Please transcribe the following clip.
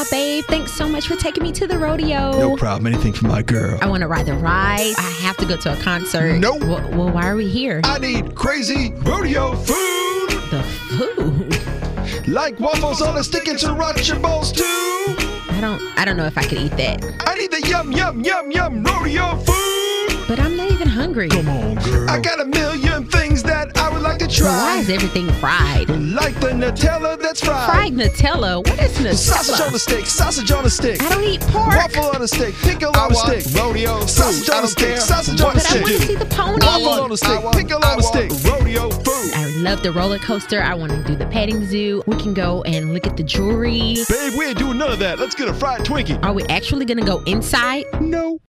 babe? Thanks so much for taking me to the rodeo. No problem. Anything for my girl. I want to ride the ride. I have to go to a concert. Nope. Well, why are we here? I need crazy rodeo food. The food? Like waffles on a stick and sriracha bowls too. I don't know if I could eat that. I need the yum, yum, yum, yum rodeo food. But I'm not even hungry. Come on, girl. I got a million things that I would like to try. Well, why is everything fried? Like the Nutella that's fried. Fried Nutella? What is Nutella? Sausage on a stick, sausage on a stick. I don't eat pork. Waffle on a stick, pickle on a stick. Rodeo food. Sausage on a stick, sausage on a But stick. I want to see the pony. Waffle on a stick, pickle on a stick. Rodeo food. I love the roller coaster. I want to do the petting zoo. We can go and look at the jewelry. Babe, we ain't doing none of that. Let's get a fried Twinkie. Are we actually going to go inside? No.